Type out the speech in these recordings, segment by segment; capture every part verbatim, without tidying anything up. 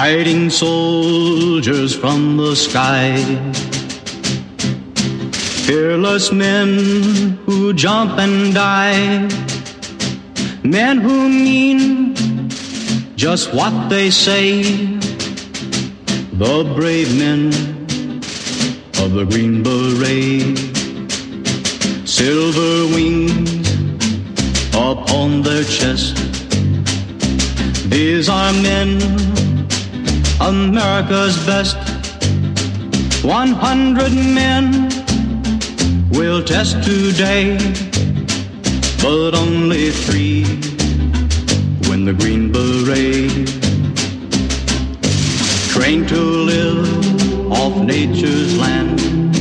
fighting soldiers from the sky, fearless men who jump and die, men who mean just what they say, the brave men of the Green Beret, silver wings upon their chest. These are men, America's best. One hundred men will test today, but only three win the Green Beret. Trained to live off nature's land,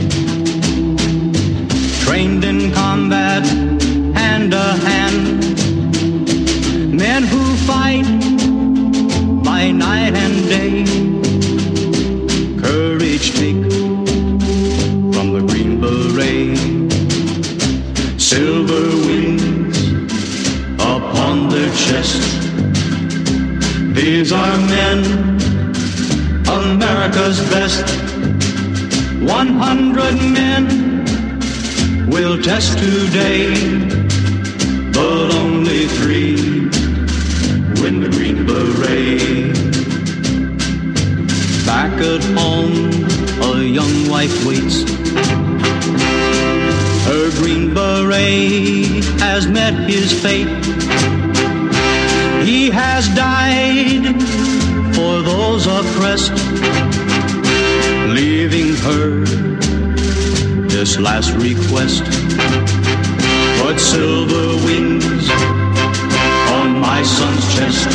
trained in combat hand to hand, men who fight by night and day, courage take from the Green Beret, silver wings upon their chest. These are men, America's best. One hundred men will test today, but only three win the Green Beret. Back at home, a young wife waits. Her Green Beret has met his fate. He has died for those oppressed, leaving her this last request. Put silver wings on my son's chest.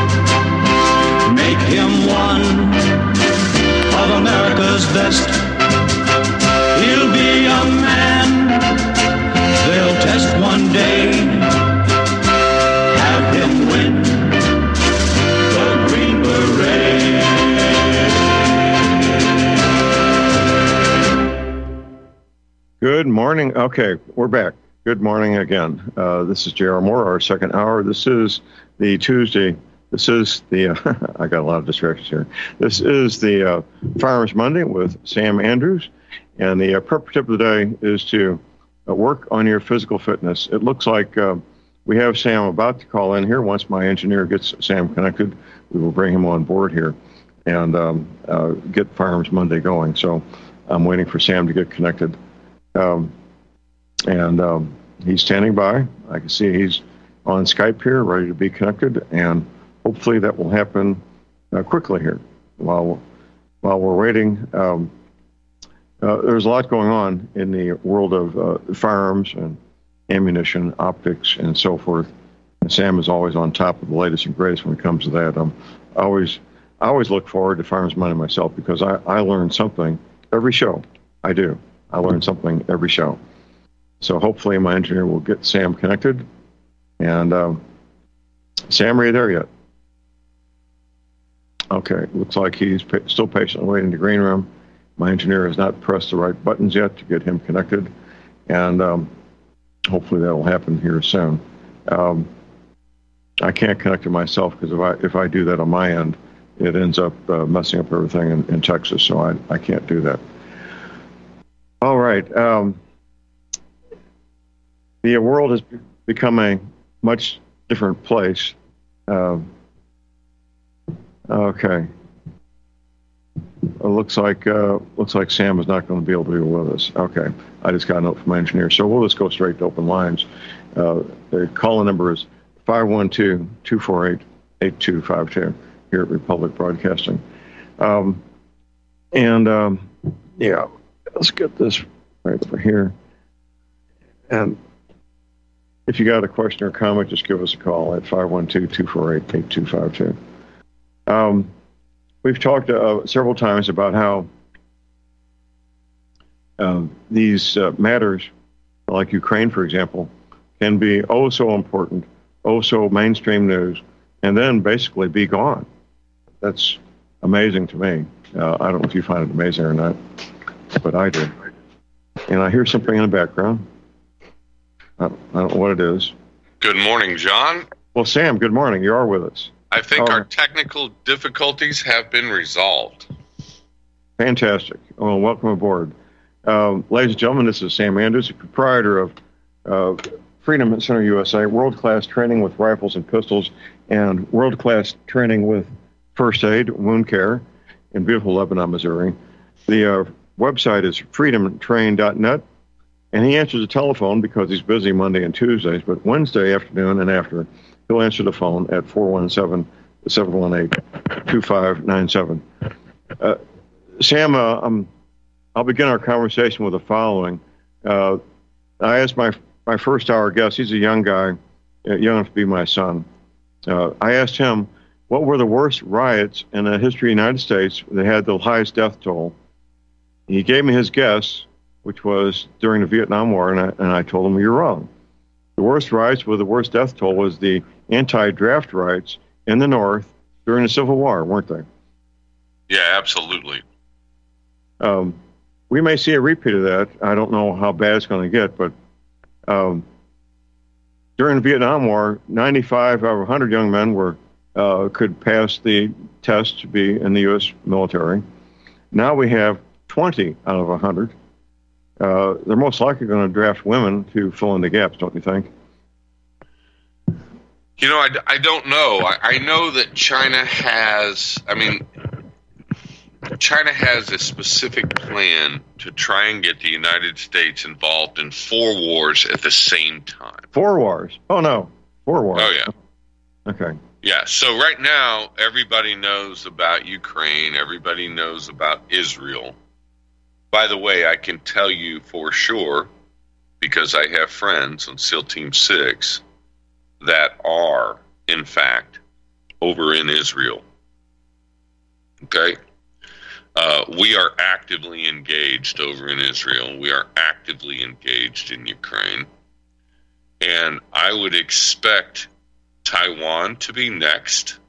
Make him one of America's best. He'll be a man they'll test one day. Have him win the Green Beret. Good morning. Okay, we're back. Good morning again. Uh, this is J R. Moore, our second hour. This is the Tuesday. This is the, uh, I got a lot of distractions here. This is the uh, Firearms Monday with Sam Andrews. And the uh, purpose tip of the day is to uh, work on your physical fitness. It looks like uh, we have Sam about to call in here. Once my engineer gets Sam connected, we will bring him on board here and um, uh, get Firearms Monday going. So I'm waiting for Sam to get connected. Um, and um, he's standing by. I can see he's on Skype here, ready to be connected, and hopefully that will happen uh, quickly here. While while we're waiting, um, uh, there's a lot going on in the world of uh, firearms and ammunition, optics, and so forth. And Sam is always on top of the latest and greatest when it comes to that. Um, I always I always look forward to Firearms Monday myself because I, I learn something every show. I do. I learn something every show. So hopefully my engineer will get Sam connected. And um, Sam, are you there yet? Okay, looks like he's pa- still patiently waiting in the green room. My engineer has not pressed the right buttons yet to get him connected. And um, hopefully that will happen here soon. Um, I can't connect to myself because if I if I do that on my end, it ends up uh, messing up everything in, in Texas. So I, I can't do that. All right. Um, the world has become a much different place. Uh, okay. It looks like uh, looks like Sam is not going to be able to be with us. Okay. I just got a note from my engineer. So we'll just go straight to open lines. Uh, the call number is five one two, two four eight, eight two five two here at Republic Broadcasting. Um, and, um, yeah. Let's get this right over here. And if you got a question or comment, just give us a call at five one two, two four eight, eight two five two. Um, we've talked uh, several times about how uh, these uh, matters, like Ukraine, for example, can be oh so important, oh so mainstream news, and then basically be gone. That's amazing to me. Uh, I don't know if you find it amazing or not. But I do. And I hear something in the background. I don't, I don't know what it is. Good morning, John. Well, Sam, good morning. You are with us. I think Oh. our technical difficulties have been resolved. Fantastic. Well, welcome aboard. Uh, ladies and gentlemen, this is Sam Andrews, the proprietor of uh, Freedom Center U S A, world-class training with rifles and pistols, and world-class training with first aid, wound care, in beautiful Lebanon, Missouri. The uh, website is freedom train dot net, and he answers the telephone because he's busy Monday and Tuesdays, but Wednesday afternoon and after, he'll answer the phone at four one seven, seven one eight, two five nine seven. Uh, Sam, uh, um, I'll begin our conversation with the following. Uh, I asked my my first hour guest, he's a young guy, uh, young enough to be my son. Uh, I asked him, what were the worst riots in the history of the United States that had the highest death toll? He gave me his guess, which was during the Vietnam War, and I, and I told him, you're wrong. The worst riots with the worst death toll was the anti-draft riots in the North during the Civil War, weren't they? Yeah, absolutely. Um, we may see a repeat of that. I don't know how bad it's going to get, but um, during the Vietnam War, ninety-five out of one hundred young men were uh, could pass the test to be in the U S military. Now we have twenty out of one hundred. Uh, they're most likely going to draft women to fill in the gaps, don't you think? You know, I, I don't know. I, I know that China has, I mean, China has a specific plan to try and get the United States involved in four wars at the same time. Four wars? Oh, no. Four wars. Oh, yeah. Okay. Yeah, so right now, everybody knows about Ukraine. Everybody knows about Israel. By the way, I can tell you for sure, because I have friends on SEAL Team six that are, in fact, over in Israel. Okay? Uh, we are actively engaged over in Israel. We are actively engaged in Ukraine. And I would expect Taiwan to be next.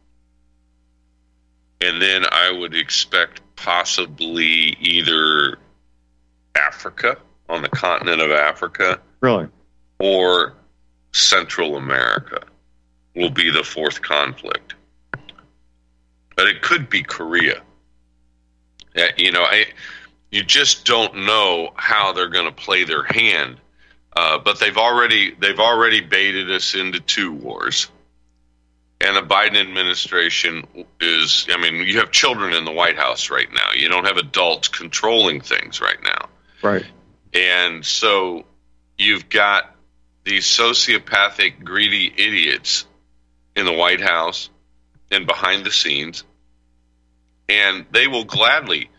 And then I would expect possibly either Africa, on the continent of Africa. Really? Or Central America will be the fourth conflict. But it could be Korea. You know, I, you just don't know how they're going to play their hand. Uh, but they've already they've already baited us into two wars. And the Biden administration is, I mean, you have children in the White House right now. You don't have adults controlling things right now. Right. And so you've got these sociopathic, greedy idiots in the White House and behind the scenes. And they will gladly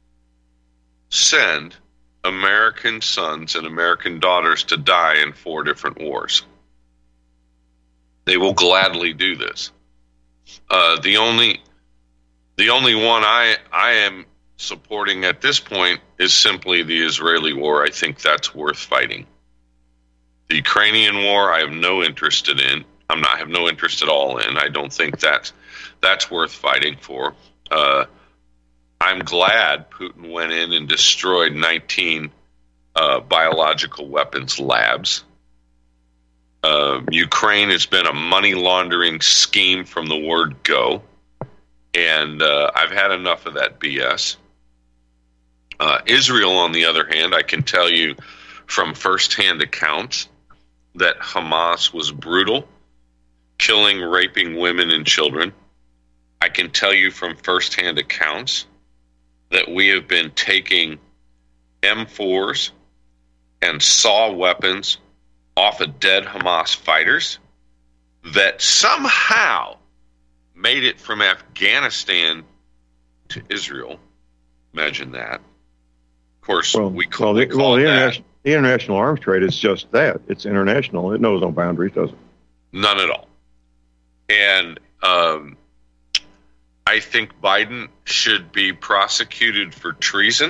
send American sons and American daughters to die in four different wars. They will gladly do this. Uh, the only, the only one I I am supporting at this point is simply the Israeli war. I think that's worth fighting. The Ukrainian war, I have no interest in. I'm not I have no interest at all in. I don't think that's that's worth fighting for. Uh, I'm glad Putin went in and destroyed nineteen uh, biological weapons labs. Uh, Ukraine has been a money laundering scheme from the word go, and uh, I've had enough of that B S. Uh, Israel, on the other hand, I can tell you from firsthand accounts that Hamas was brutal, killing, raping women and children. I can tell you from firsthand accounts that we have been taking M fours and SAW weapons off of dead Hamas fighters that somehow made it from Afghanistan to Israel. Imagine that. Of course, well, we call, well, the, we call well, the, that international, the international arms trade is just that. It's international. It knows no boundaries, does it? none at all. And um, I think Biden should be prosecuted for treason.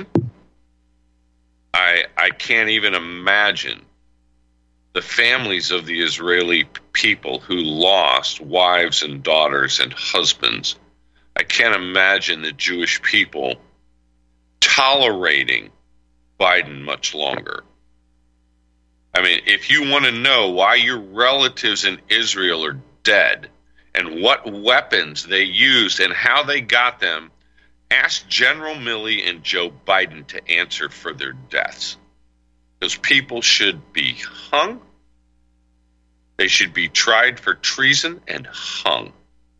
I I can't even imagine the families of the Israeli people who lost wives and daughters and husbands. I can't imagine the Jewish people tolerating Biden much longer. I mean, if you want to know why your relatives in Israel are dead and what weapons they used and how they got them, ask General Milley and Joe Biden to answer for their deaths. Those people should be hung. They should be tried for treason and hung.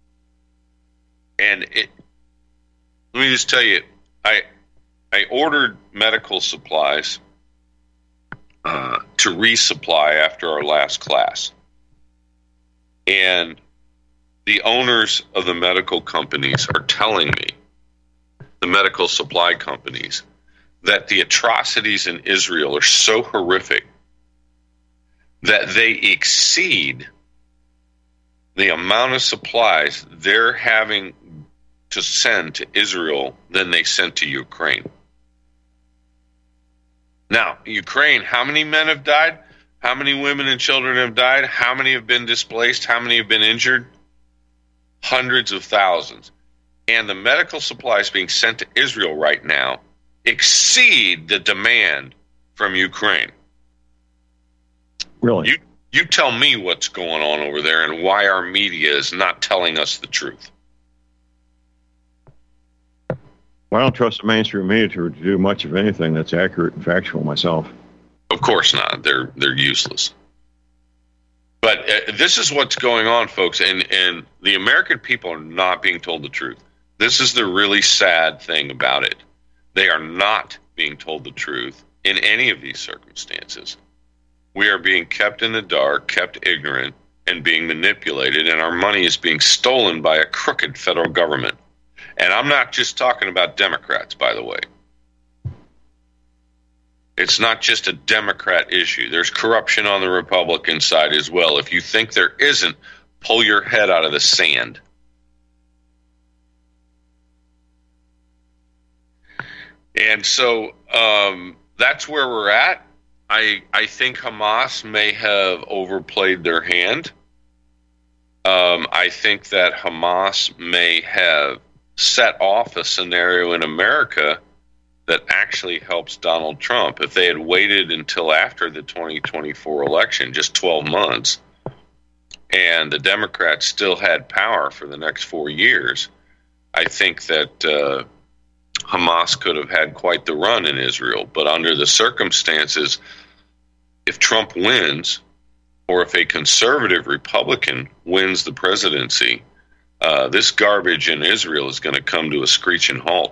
And it, let me just tell you, I I ordered medical supplies uh, to resupply after our last class. And the owners of the medical companies are telling me, the medical supply companies, that the atrocities in Israel are so horrific that they exceed the amount of supplies they're having to send to Israel than they sent to Ukraine. Now, Ukraine, how many men have died? How many women and children have died? How many have been displaced? How many have been injured? Hundreds of thousands. And the medical supplies being sent to Israel right now exceed the demand from Ukraine. Really? You you tell me what's going on over there and why our media is not telling us the truth. Well, I don't trust the mainstream media to do much of anything that's accurate and factual myself. Of course not. They're they're useless. But uh, this is what's going on, folks, and, and the American people are not being told the truth. This is the really sad thing about it. They are not being told the truth in any of these circumstances. We are being kept in the dark, kept ignorant, and being manipulated, and our money is being stolen by a crooked federal government. And I'm not just talking about Democrats, by the way. It's not just a Democrat issue. There's corruption on the Republican side as well. If you think there isn't, pull your head out of the sand. And so um, that's where we're at. I I think Hamas may have overplayed their hand. Um, I think that Hamas may have set off a scenario in America that actually helps Donald Trump. If they had waited until after the twenty twenty-four election, just twelve months, and the Democrats still had power for the next four years, I think that uh, Hamas could have had quite the run in Israel. But under the circumstances, if Trump wins, or if a conservative Republican wins the presidency, uh, this garbage in Israel is going to come to a screeching halt.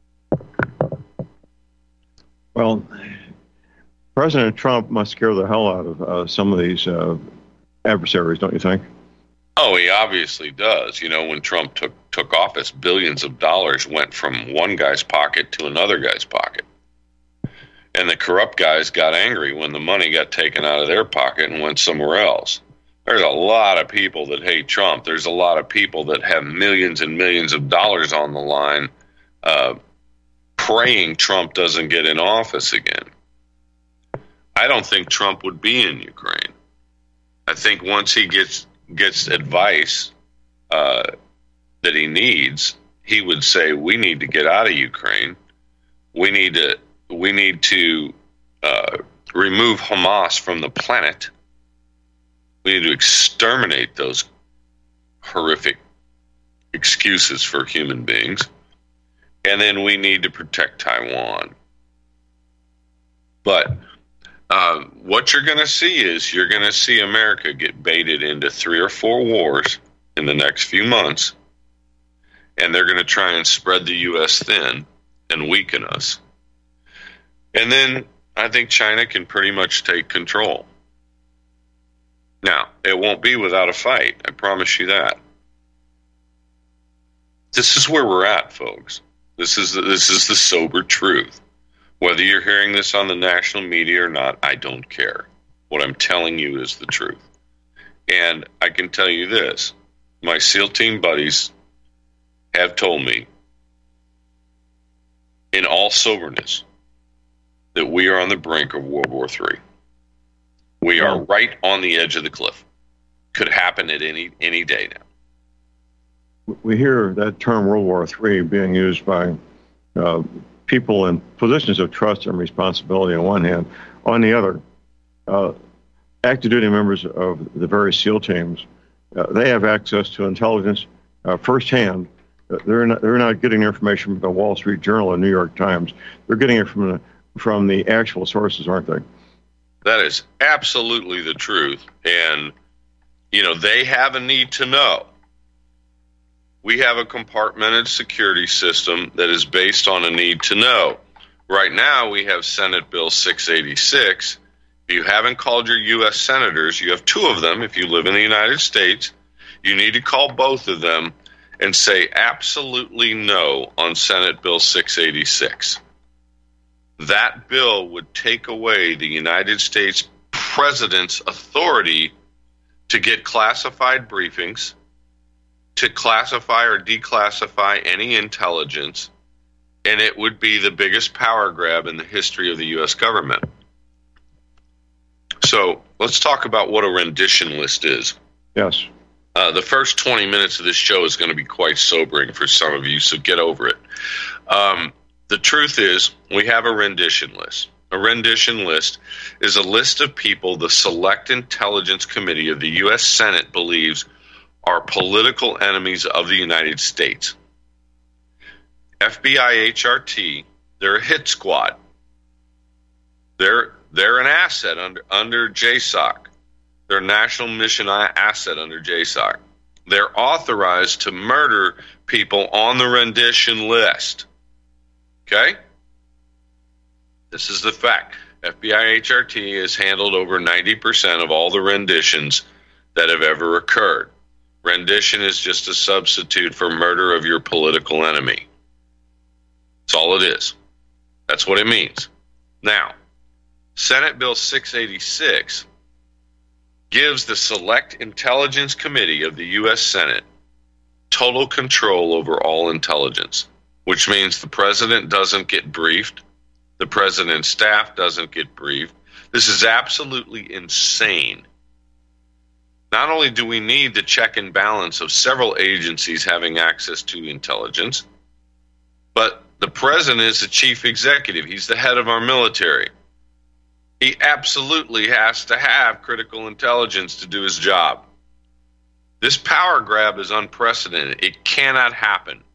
Well, President Trump must scare the hell out of uh, some of these uh, adversaries, don't you think? Oh, he obviously does. You know, when Trump took took office, billions of dollars went from one guy's pocket to another guy's pocket. And the corrupt guys got angry when the money got taken out of their pocket and went somewhere else. There's a lot of people that hate Trump. There's a lot of people that have millions and millions of dollars on the line uh, praying Trump doesn't get in office again. I don't think Trump would be in Ukraine. I think once he gets gets advice uh, that he needs, he would say, we need to get out of Ukraine. We need to we need to uh, remove Hamas from the planet. We need to exterminate those horrific excuses for human beings. And then we need to protect Taiwan. But uh, what you're going to see is you're going to see America get baited into three or four wars in the next few months. And they're going to try and spread the U S thin and weaken us. And then I think China can pretty much take control. Now, it won't be without a fight. I promise you that. This is where we're at, folks. This is the, this is the sober truth. Whether you're hearing this on the national media or not, I don't care. What I'm telling you is the truth. And I can tell you this. My SEAL team buddies have told me, in all soberness, that we are on the brink of World War Three. We are right on the edge of the cliff. Could happen at any any day now. We hear that term World War Three being used by uh, people in positions of trust and responsibility on one hand. On the other, uh, active duty members of the various SEAL teams Uh, they have access to intelligence uh, firsthand. Uh, they're not, they're not getting information from the Wall Street Journal and New York Times. They're getting it from the from the actual sources, aren't they? That is absolutely the truth. And, you know, they have a need to know. We have a compartmented security system that is based on a need to know. Right now, we have Senate Bill six eighty-six. If you haven't called your U S senators, you have two of them. If you live in the United States, you need to call both of them and say absolutely no on Senate Bill six eighty-six. That bill would take away the United States president's authority to get classified briefings, to classify or declassify any intelligence, and it would be the biggest power grab in the history of the U S government. So let's talk about what a rendition list is. Yes. Uh, the first twenty minutes of this show is going to be quite sobering for some of you, so get over it. Um, the truth is, we have a rendition list. A rendition list is a list of people the Select Intelligence Committee of the U S Senate believes are political enemies of the United States. F B I H R T, they're a hit squad. They're they're an asset under under J SOC. They're a national mission asset under J SOC. They're authorized to murder people on the rendition list. Okay? This is the fact. F B I H R T has handled over ninety percent of all the renditions that have ever occurred. Rendition is just a substitute for murder of your political enemy. That's all it is. That's what it means. Now, Senate Bill six eighty-six gives the Select Intelligence Committee of the U S Senate total control over all intelligence, which means the president doesn't get briefed, the president's staff doesn't get briefed. This is absolutely insane. Not only do we need the check and balance of several agencies having access to intelligence, but the president is the chief executive. He's the head of our military. He absolutely has to have critical intelligence to do his job. This power grab is unprecedented. It cannot happen.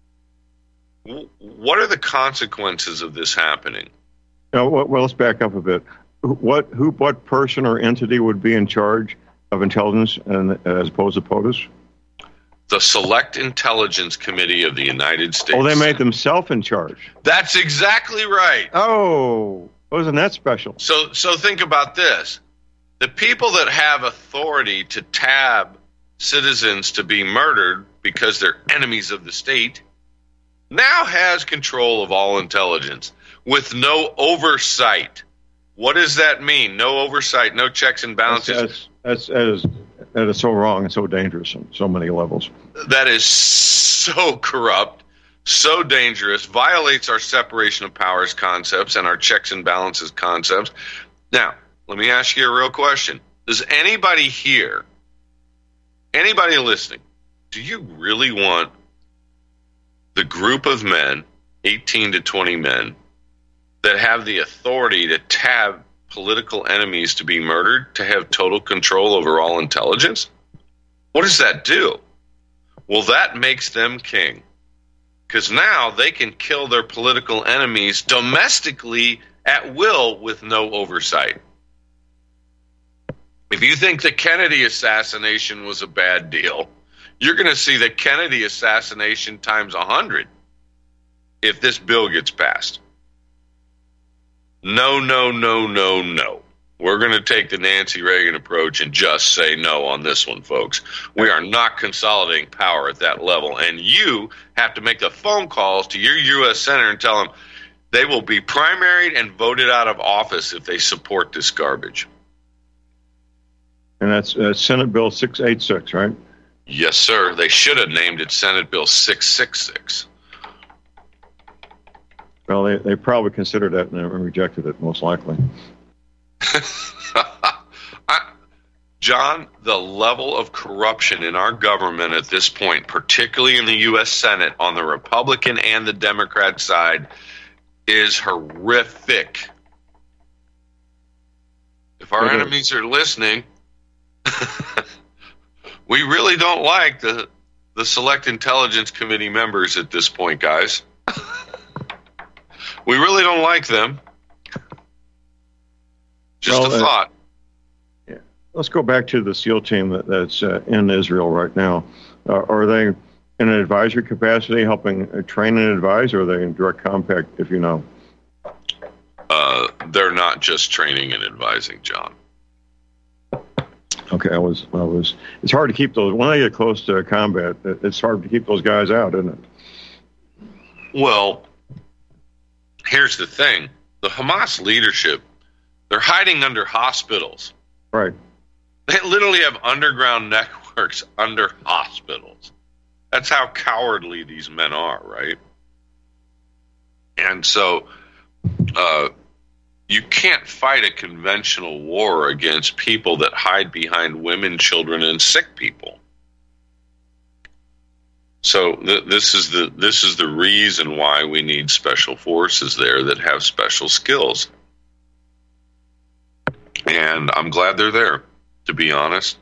What are the consequences of this happening? Now, well, let's back up a bit. What, who, what person or entity would be in charge of intelligence, and as opposed to POTUS? The Select Intelligence Committee of the United States. Oh, they made themselves in charge. That's exactly right. Oh, wasn't that special? So, so think about this. The people that have authority to tab citizens to be murdered because they're enemies of the state now has control of all intelligence with no oversight. What does that mean? No oversight, no checks and balances. That's, that's, that, is, that is so wrong and so dangerous on so many levels. That is so corrupt, so dangerous, violates our separation of powers concepts and our checks and balances concepts. Now, let me ask you a real question. Does anybody here, anybody listening, do you really want the group of men, eighteen to twenty men, that have the authority to tab political enemies to be murdered, to have total control over all intelligence? What does that do? Well, that makes them king. Because now they can kill their political enemies domestically at will with no oversight. If you think the Kennedy assassination was a bad deal, you're going to see the Kennedy assassination times one hundred if this bill gets passed. No, no, no, no, no. We're going to take the Nancy Reagan approach and just say no on this one, folks. We are not consolidating power at that level. And you have to make the phone calls to your U S senator and tell them they will be primaried and voted out of office if they support this garbage. And that's uh, Senate Bill six eighty-six, right? Yes, sir. They should have named it Senate Bill six sixty-six. Well, they, they probably considered that and rejected it, most likely. I, John, the level of corruption in our government at this point, particularly in the U S Senate on the Republican and the Democrat side, is horrific. If our It is. enemies are listening, we really don't like the the Select Intelligence Committee members at this point, guys. We really don't like them. Just well, a thought. Uh, yeah. Let's go back to the SEAL team that, that's uh, in Israel right now. Uh, are they in an advisory capacity, helping uh, train and advise, or are they in direct contact, if you know? Uh, they're not just training and advising, John. Okay, I was, I was. It's hard to keep those when they get close to combat. It's hard to keep those guys out, isn't it? Well, here's the thing: the Hamas leadership, they're hiding under hospitals. Right. They literally have underground networks under hospitals. That's how cowardly these men are, right? And so, uh, you can't fight a conventional war against people that hide behind women, children, and sick people. So th- this is the this is the reason why we need special forces there that have special skills. And I'm glad they're there, to be honest.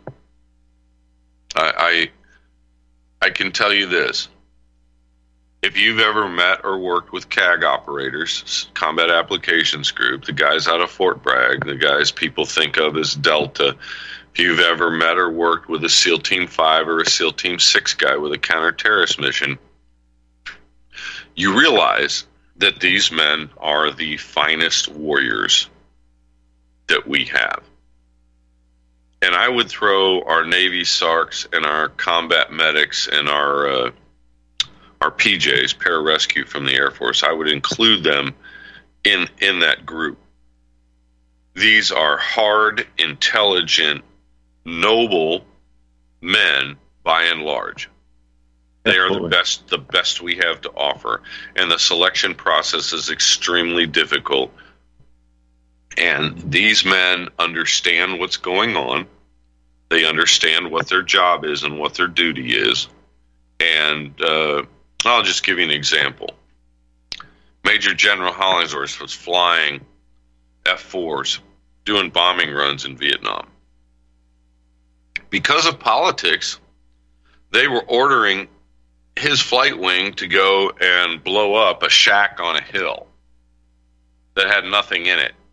I I, I can tell you this. If you've ever met or worked with C A G operators, Combat Applications Group, the guys out of Fort Bragg, the guys people think of as Delta, if you've ever met or worked with a SEAL Team five or a SEAL Team six guy with a counter-terrorist mission, you realize that these men are the finest warriors that we have. And I would throw our Navy S A R Cs and our combat medics and our uh, our P Js, pararescue from the Air Force, I would include them in in that group. These are hard, intelligent, noble men by and large. They are the best the best we have to offer. And the selection process is extremely difficult. And these men understand what's going on. They understand what their job is and what their duty is. And uh, I'll just give you an example. Major General Hollingsworth was flying F fours, doing bombing runs in Vietnam. Because of politics, they were ordering his flight wing to go and blow up a shack on a hill that had nothing in it.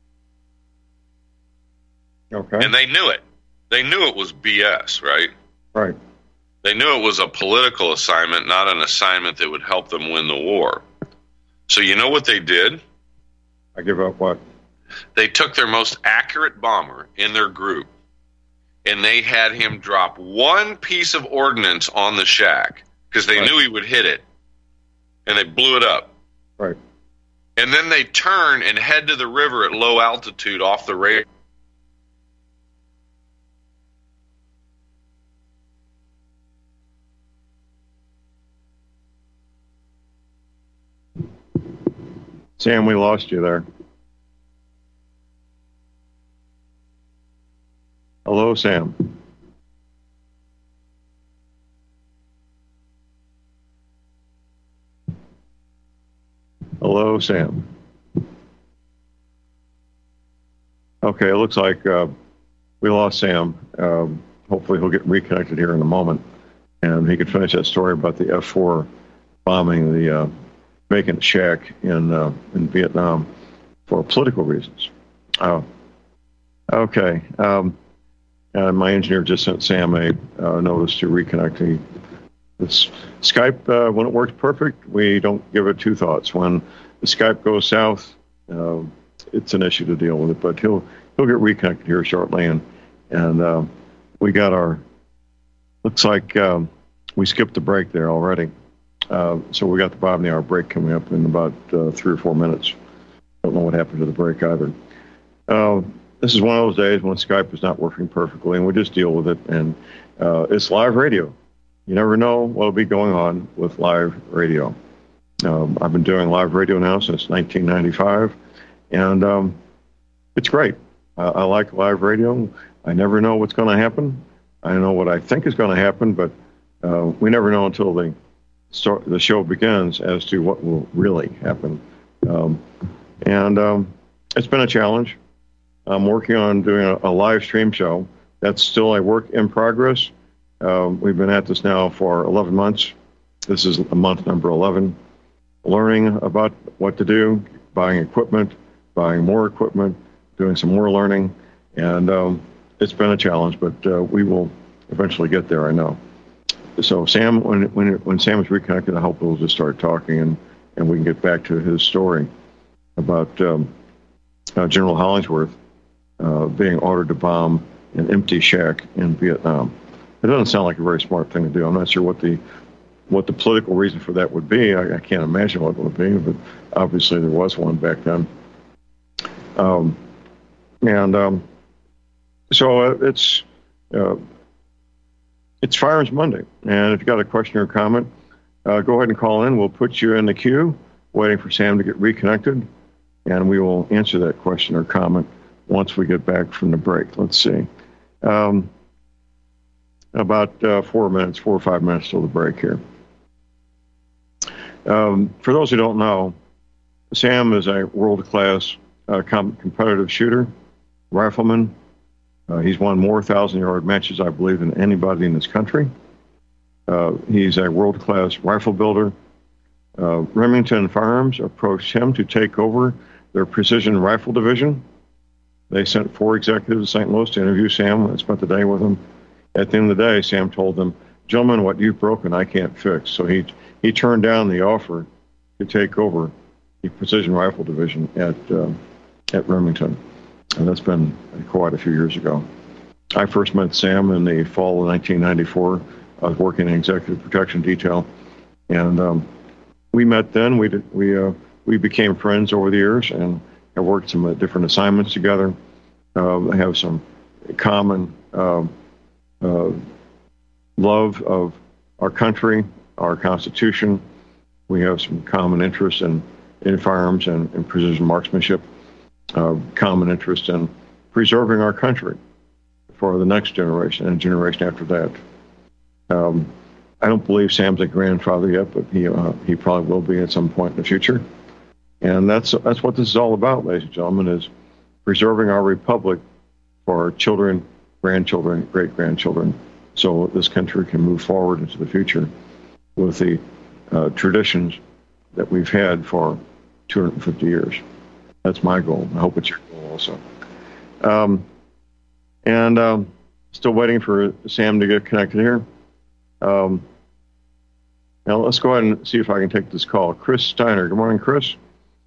Okay. And they knew it. They knew it was B S, right? Right. They knew it was a political assignment, not an assignment that would help them win the war. So you know what they did? I give up what? They took their most accurate bomber in their group, and they had him drop one piece of ordnance on the shack because they right. knew he would hit it, and they blew it up. Right. And then they turn and head to the river at low altitude off the radar. Sam, we lost you there. Hello, Sam. Hello, Sam. Okay, it looks like uh, we lost Sam. Um, hopefully he'll get reconnected here in a moment, and he can finish that story about the F four bombing the uh, vacant shack in uh, in Vietnam for political reasons. Oh, okay. Um, and my engineer just sent Sam a uh, notice to reconnect. He, this Skype, uh, when it works perfect, we don't give it two thoughts. When the Skype goes south, uh, it's an issue to deal with it. But he'll he'll get reconnected here shortly, and and uh, we got our. Looks like um, we skipped the break there already. Uh, so we got the bottom of the hour break coming up in about uh, three or four minutes. Don't know what happened to the break either. Uh, this is one of those days when Skype is not working perfectly, and we just deal with it. And uh, it's live radio. You never know what will be going on with live radio. Um, I've been doing live radio now since nineteen ninety-five, and um, it's great. I, I like live radio. I never know what's going to happen. I know what I think is going to happen, but uh, we never know until the start, the show begins as to what will really happen. Um, and um, it's been a challenge. I'm working on doing a, a live stream show. That's still a work in progress. Um, we've been at this now for eleven months. This is month number eleven. Learning about what to do, buying equipment, buying more equipment, doing some more learning. And um, it's been a challenge, but uh, we will eventually get there, I know. So Sam, when when when Sam is reconnected, I hope we'll just start talking and, and we can get back to his story about um, uh, General Hollingsworth uh, being ordered to bomb an empty shack in Vietnam. It doesn't sound like a very smart thing to do. I'm not sure what the what the political reason for that would be. I, I can't imagine what it would be, but obviously there was one back then. Um, and um, so uh, it's uh, it's Firearms Monday, and if you got a question or comment, uh, go ahead and call in. We'll put you in the queue, waiting for Sam to get reconnected, and we will answer that question or comment once we get back from the break. Let's see. Um, about uh, four minutes, four or five minutes till the break here. Um, for those who don't know, Sam is a world-class uh, com- competitive shooter, rifleman. Uh, he's won more thousand-yard matches, I believe, than anybody in this country. Uh, he's a world-class rifle builder. Uh, Remington Firearms approached him to take over their precision rifle division. They sent four executives to Saint Louis to interview Sam. I spent the day with him. At the end of the day, Sam told them, "Gentlemen, what you've broken, I can't fix." So he he turned down the offer to take over the precision rifle division at uh, at Remington, and that's been quite a few years ago. I first met Sam in the fall of nineteen ninety-four. I was working in executive protection detail, and um, we met then. We did, we uh, we became friends over the years, and have worked some uh, different assignments together. Uh, I have some common uh, uh, love of our country, our Constitution. We have some common interest in, in firearms and, and precision marksmanship, uh, common interest in preserving our country for the next generation and generation after that. Um, I don't believe Sam's a grandfather yet, but he uh, he probably will be at some point in the future. And that's that's what this is all about, ladies and gentlemen, is preserving our republic for our children, grandchildren, great-grandchildren, so this country can move forward into the future with the uh, traditions that we've had for two hundred fifty years. That's my goal. I hope it's your goal also. Um, and um, still waiting for Sam to get connected here. Um, now let's go ahead and see if I can take this call. Chris Steiner. Good morning, Chris.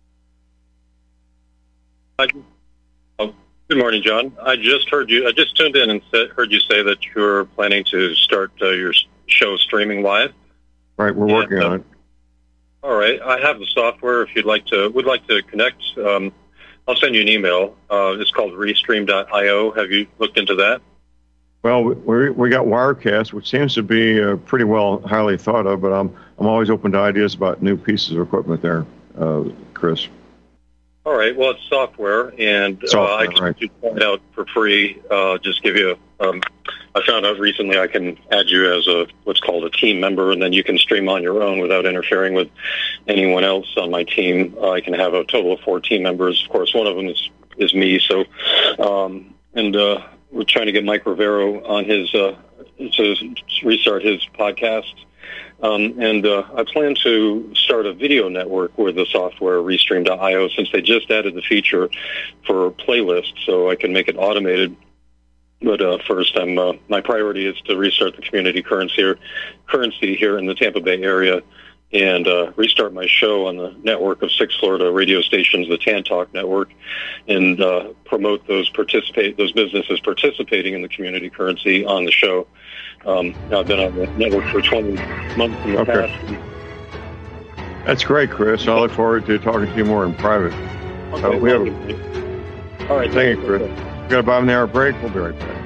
Oh, good morning, John. I just heard you. I just tuned in and said, heard you say that you're planning to start uh, your show streaming live. Right, we're working and, uh, on it. All right, I have the software. If you'd like to, would like to connect, um, I'll send you an email. Uh, it's called Restream dot io. Have you looked into that? Well, we we got Wirecast, which seems to be uh, pretty well highly thought of, but I'm I'm always open to ideas about new pieces of equipment there, uh, Chris. All right. Well, it's software, and software, uh, I can right. try it out for free. Uh, just give you. Um, I found out recently I can add you as a what's called a team member, and then you can stream on your own without interfering with anyone else on my team. Uh, I can have a total of four team members. Of course, one of them is is me. So, um, and uh, we're trying to get Mike Rivero on his uh, to restart his podcast. Um, and uh, I plan to start a video network with the software Restream dot io, since they just added the feature for playlists, so I can make it automated. But uh, first, I'm, uh, my priority is to restart the community currency here, currency here in the Tampa Bay area, and uh, restart my show on the network of six Florida radio stations, the Tan Talk Network, and uh, promote those participate those businesses participating in the community currency on the show. Um, I've been on the network for twenty months in the okay. past. That's great, Chris. I look forward to talking to you more in private. Okay, uh, we have, all right. Thank you, Chris. We've got about an hour break. We'll be right back.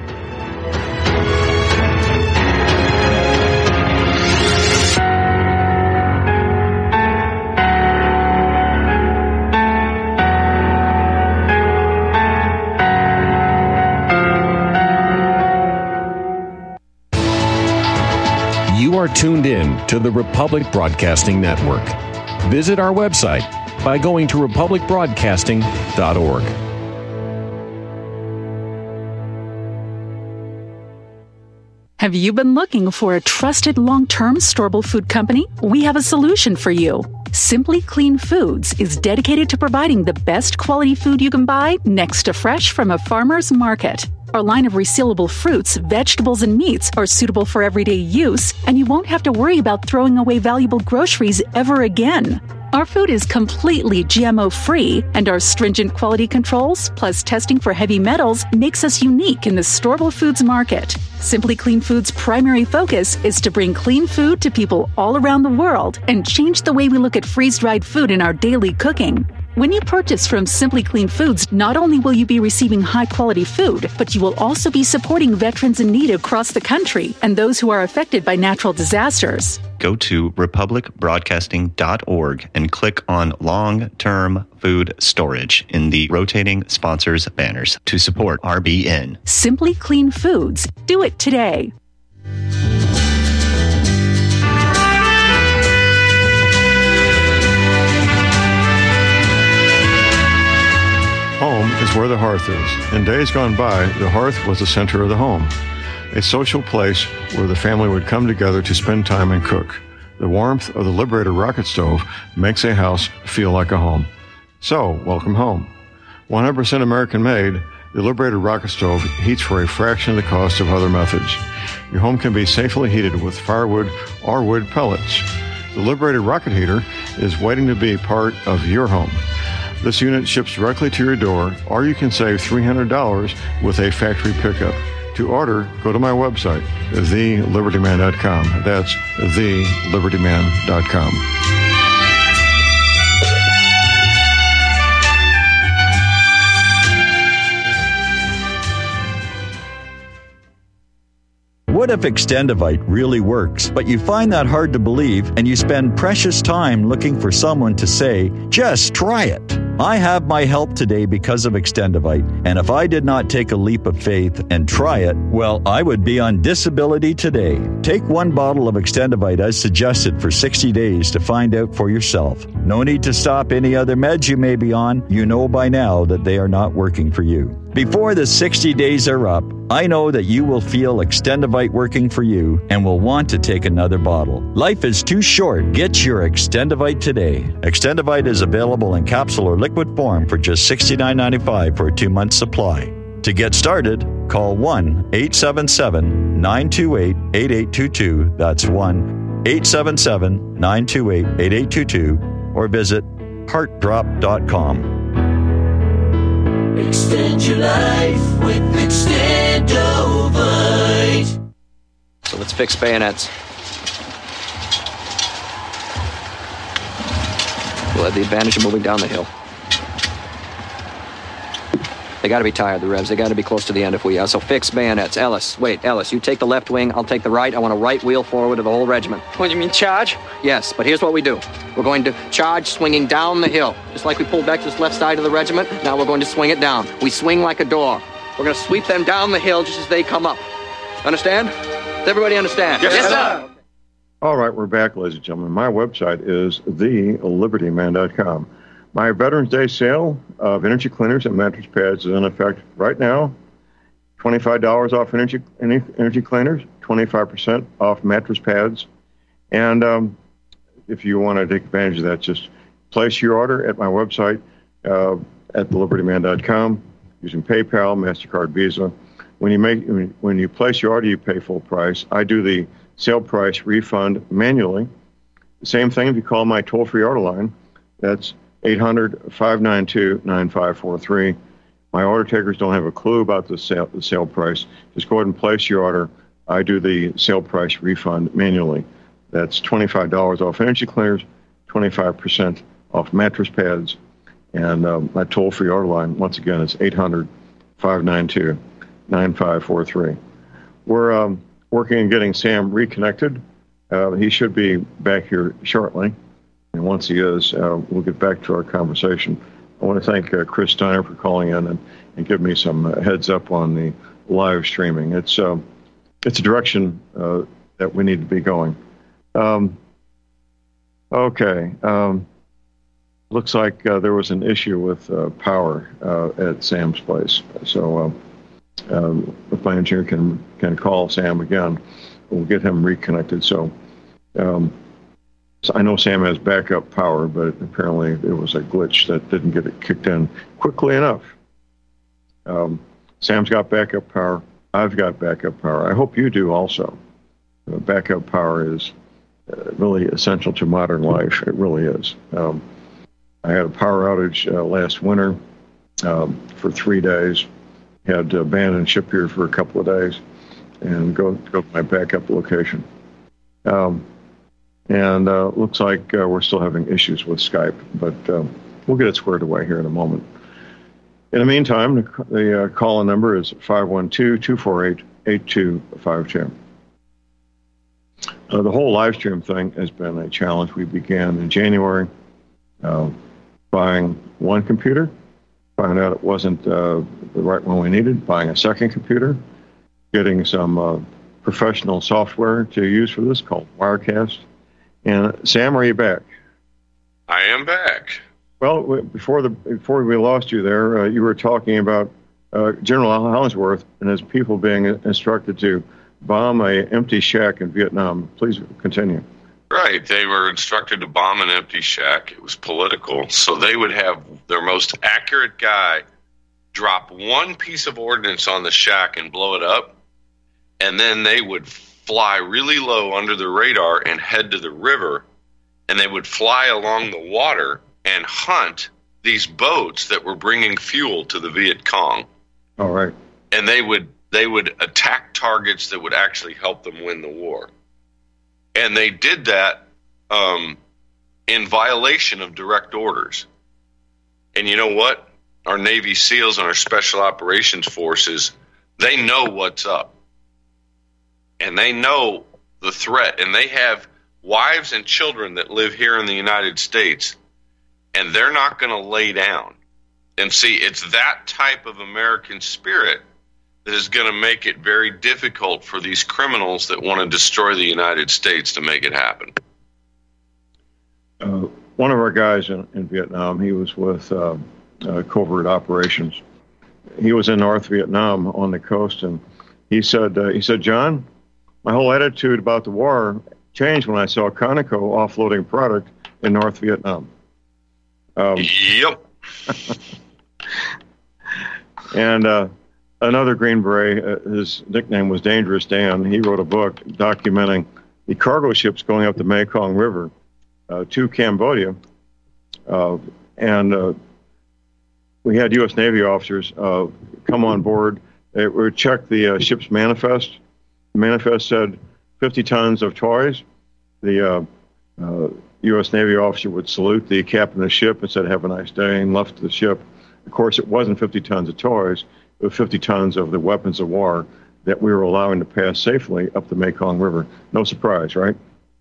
You are tuned in to the Republic Broadcasting Network. Visit our website by going to republic broadcasting dot org. Have you been looking for a trusted long-term storable food company? We have a solution for you. Simply Clean Foods is dedicated to providing the best quality food you can buy next to fresh from a farmer's market. Our line of resealable fruits, vegetables, and meats are suitable for everyday use, and you won't have to worry about throwing away valuable groceries ever again. Our food is completely G M O-free, and our stringent quality controls, plus testing for heavy metals, makes us unique in the storable foods market. Simply Clean Foods' primary focus is to bring clean food to people all around the world and change the way we look at freeze-dried food in our daily cooking. When you purchase from Simply Clean Foods, not only will you be receiving high-quality food, but you will also be supporting veterans in need across the country and those who are affected by natural disasters. Go to republic broadcasting dot org and click on Long-Term Food Storage in the rotating sponsors banners to support R B N. Simply Clean Foods. Do it today. Home is where the hearth is. In days gone by, the hearth was the center of the home, a social place where the family would come together to spend time and cook. The warmth of the Liberator rocket stove makes a house feel like a home. So, welcome home. one hundred percent American-made, the Liberator rocket stove heats for a fraction of the cost of other methods. Your home can be safely heated with firewood or wood pellets. The Liberator rocket heater is waiting to be part of your home. This unit ships directly to your door, or you can save three hundred dollars with a factory pickup. To order, go to my website, the liberty man dot com. That's the liberty man dot com. What if Extendivite really works, but you find that hard to believe and you spend precious time looking for someone to say, just try it? I have my help today because of Extendivite, and if I did not take a leap of faith and try it, well, I would be on disability today. Take one bottle of Extendivite as suggested for sixty days to find out for yourself. No need to stop any other meds you may be on. You know by now that they are not working for you. Before the sixty days are up, I know that you will feel Extendivite working for you and will want to take another bottle. Life is too short. Get your Extendivite today. Extendivite is available in capsule or liquid form for just sixty-nine ninety-five for a two-month supply. To get started, call one eight seven seven, nine two eight, eight eight two two. That's one eight seven seven, nine two eight, eight eight two two or visit heart drop dot com. Extend your life with Extendovite. So let's fix bayonets. We'll have the advantage of moving down the hill. They got to be tired, the revs. They got to be close to the end if we are. So fix bayonets. Ellis, wait, Ellis, you take the left wing, I'll take the right. I want a right wheel forward of the whole regiment. What, do you mean charge? Yes, but here's what we do. We're going to charge swinging down the hill. Just like we pulled back this left side of the regiment, now we're going to swing it down. We swing like a door. We're going to sweep them down the hill just as they come up. Understand? Does everybody understand? Yes, yes sir. All right, we're back, ladies and gentlemen. My website is the liberty man dot com. My Veterans Day sale of energy cleaners and mattress pads is in effect right now. twenty-five dollars off energy energy cleaners, twenty-five percent off mattress pads. And um, if you want to take advantage of that, just place your order at my website uh, at the liberty man dot com using PayPal, MasterCard, Visa. When you make when you place your order, you pay full price. I do the sale price refund manually. The same thing if you call my toll-free order line. That's eight hundred, five nine two, nine five four three. My order takers don't have a clue about the sale, the sale price. Just go ahead and place your order. I do the sale price refund manually. That's twenty-five dollars off energy cleaners, twenty-five percent off mattress pads. And um, my toll-free order line, once again, is eight hundred, five nine two, nine five four three. We're um, working on getting Sam reconnected. Uh, he should be back here shortly. And once he is, uh, we'll get back to our conversation. I want to thank uh, Chris Steiner for calling in and, and giving me some uh, heads up on the live streaming. It's uh, it's a direction uh, that we need to be going. Um, okay. Um, looks like uh, there was an issue with uh, power uh, at Sam's place. So uh, um, if my engineer can can call Sam again, we'll get him reconnected. So, um, so I know Sam has backup power, but apparently it was a glitch that didn't get it kicked in quickly enough. Um, Sam's got backup power. I've got backup power. I hope you do also. Uh, backup power is uh, really essential to modern life. It really is. Um, I had a power outage uh, last winter um, for three days. Had to abandon ship here for a couple of days and go, go to my backup location. Um, and uh, looks like uh, we're still having issues with Skype, but um, we'll get it squared away here in a moment. In the meantime, the, the uh, call-in number is five one two, two four eight, eight two five two. Uh, the whole live stream thing has been a challenge. We began in January uh, buying one computer, found out it wasn't uh, the right one we needed, buying a second computer, getting some uh, professional software to use for this called Wirecast. And Sam, are you back? I am back. Well, before the before we lost you there, uh, you were talking about uh, General Hollingsworth and his people being instructed to bomb an empty shack in Vietnam. Please continue. Right. They were instructed to bomb an empty shack. It was political. So they would have their most accurate guy drop one piece of ordnance on the shack and blow it up. And then they would fly really low under the radar and head to the river. And they would fly along the water and hunt these boats that were bringing fuel to the Viet Cong. All right. And they would they would attack targets that would actually help them win the war. And they did that um, in violation of direct orders. And you know what? Our Navy SEALs and our Special Operations Forces, they know what's up. And they know the threat. And they have wives and children that live here in the United States. And they're not going to lay down. And see, it's that type of American spirit that is going to make it very difficult for these criminals that want to destroy the United States to make it happen. Uh, one of our guys in, in Vietnam, he was with uh, uh, covert operations. He was in North Vietnam on the coast, and he said, uh, he said, John, my whole attitude about the war changed when I saw Conoco offloading product in North Vietnam. Um, yep. and uh, another Green Beret, uh, his nickname was Dangerous Dan. He wrote a book documenting the cargo ships going up the Mekong River uh, to Cambodia. Uh, and uh, we had U S Navy officers uh, come on board. They would check the uh, ship's manifest. The manifest said fifty tons of toys. The uh, uh, U S Navy officer would salute the captain of the ship and said, have a nice day, and left the ship. Of course, it wasn't fifty tons of toys. It was fifty tons of the weapons of war that we were allowing to pass safely up the Mekong River. No surprise, right?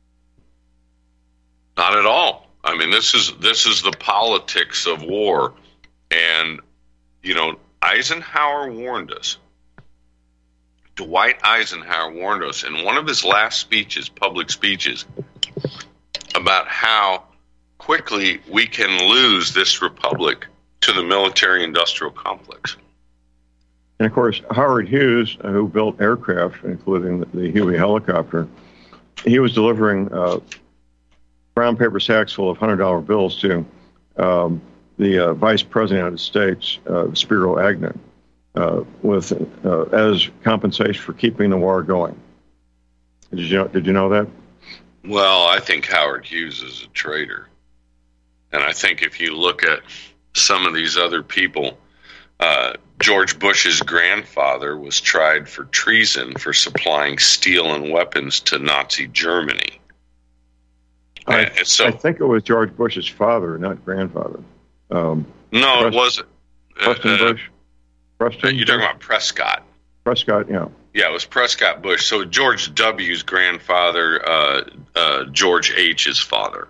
Not at all. I mean, this is this is the politics of war. And, you know, Eisenhower warned us. Dwight Eisenhower warned us in one of his last speeches, public speeches, about how quickly we can lose this republic to the military-industrial complex. And, of course, Howard Hughes, uh, who built aircraft, including the, the Huey helicopter, he was delivering uh, brown paper sacks full of one hundred dollar bills to um, the uh, Vice President of the United States, uh, Spiro Agnew, uh, with uh, as compensation for keeping the war going. Did you know, did you know that? Well, I think Howard Hughes is a traitor. And I think if you look at some of these other people, uh, George Bush's grandfather was tried for treason for supplying steel and weapons to Nazi Germany. I, and so, I think it was George Bush's father, not grandfather. Um, no, Preston, it wasn't. Preston uh, Bush? Preston You're talking about Prescott. Prescott, yeah. Yeah, it was Prescott Bush. So George W.'s grandfather, uh, uh, George H.'s father.